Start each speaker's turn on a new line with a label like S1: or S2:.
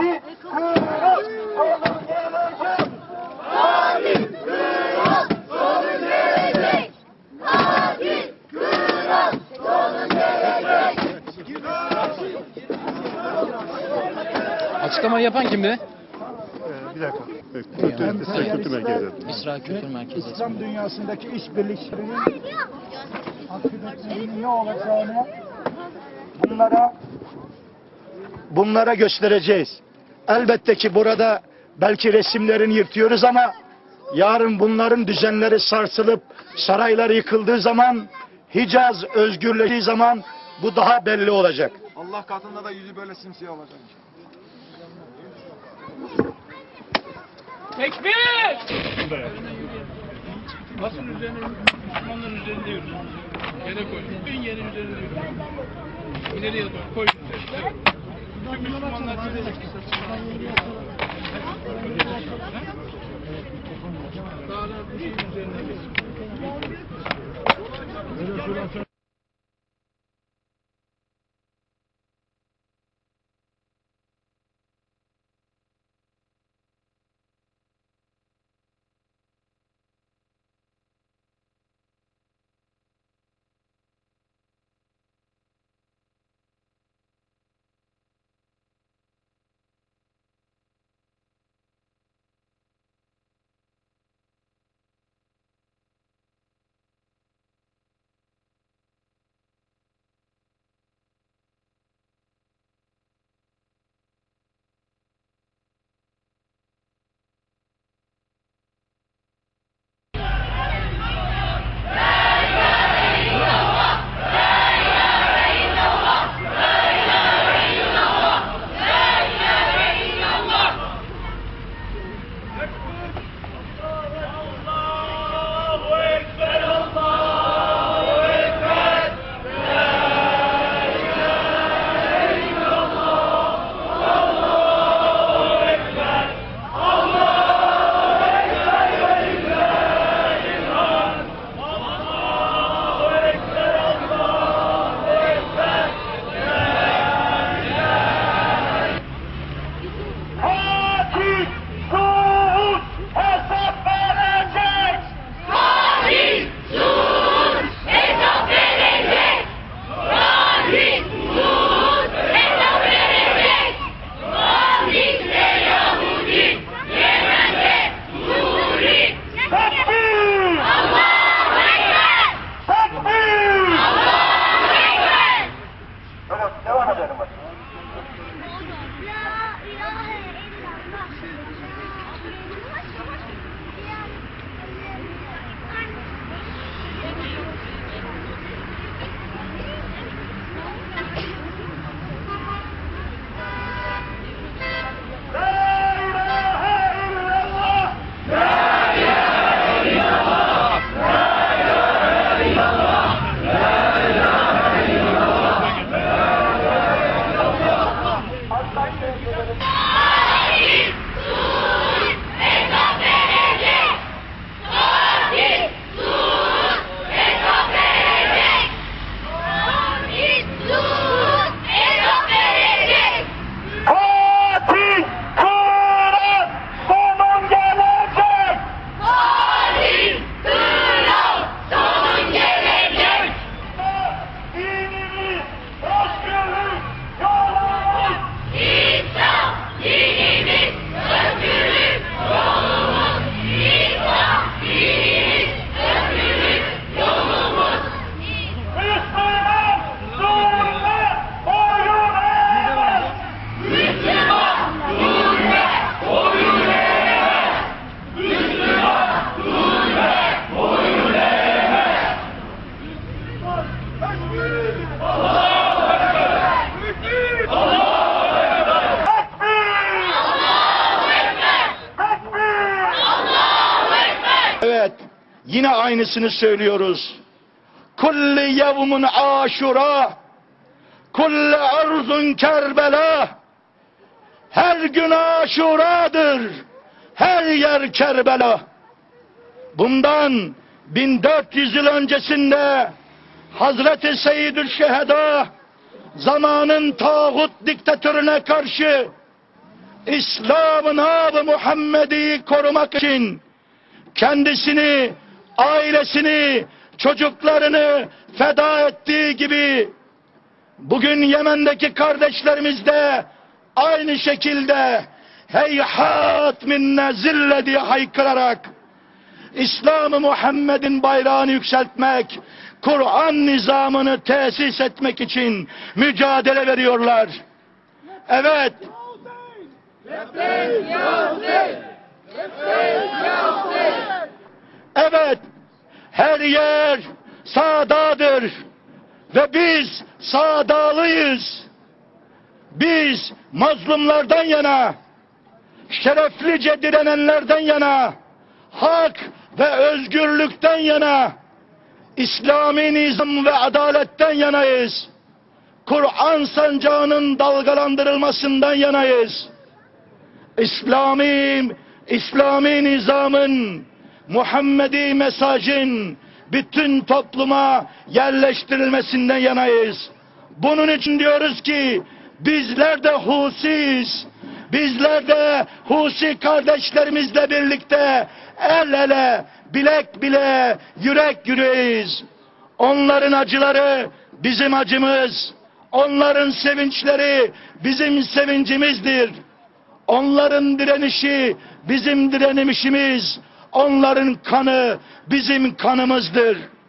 S1: Hadi Kıbrıs sonu gelecek. Hadi Kıbrıs sonu gelecek. Hadi Kıbrıs sonu gelecek.
S2: Açıklamayı yapan kimdi?
S3: Bir dakika. İsrail Kültür Merkezi.
S2: İsrail Kültür Merkezi.
S4: İslam dünyasındaki işbirliklerinin akıbetlerinin ne olacağını bunlara göstereceğiz. Elbette ki burada belki resimlerini yırtıyoruz ama yarın bunların düzenleri sarsılıp saraylar yıkıldığı zaman, Hicaz özgürleştiği zaman bu daha belli olacak.
S3: Allah katında da yüzü böyle simsiyah olacak.
S5: Tekbir! Basın üzerine, Müslümanların üzerinde yürü. Yere koy. Bütün yerin üzerinde yürü. İleriye doğru koy. Tüm Müslümanlar size Dağlar bu şeyin üzerinde.
S4: Evet, yine aynısını söylüyoruz. Kulli yevmun aşura, kulli arzun kerbela. Her gün aşuradır, her yer Kerbela. Bundan 1400 yıl öncesinde Hazreti Seyyidül Şeheda zamanın tağut diktatörüne karşı İslam'ın abı Muhammed'i korumak için kendisini, ailesini, çocuklarını feda ettiği gibi bugün Yemen'deki kardeşlerimiz de aynı şekilde heyhat minne zille diye haykırarak İslam-ı Muhammed'in bayrağını yükseltmek, Kur'an nizamını tesis etmek için mücadele veriyorlar. Evet. Evet. Her yer sağdadır. Ve biz sağdalıyız. Biz mazlumlardan yana, şereflice direnenlerden yana, hak ve özgürlükten yana, İslami nizam ve adaletten yanayız. Kur'an sancağının dalgalandırılmasından yanayız. İslami nizamın, Muhammedi mesajın bütün topluma yerleştirilmesinden yanayız. Bunun için diyoruz ki bizler de Husiyiz. Bizler de Husi kardeşlerimizle birlikte el ele, bilek bile, yürek yüreğiz. Onların acıları bizim acımız. Onların sevinçleri bizim sevincimizdir. Onların direnişi bizim direnişimiz. Onların kanı bizim kanımızdır.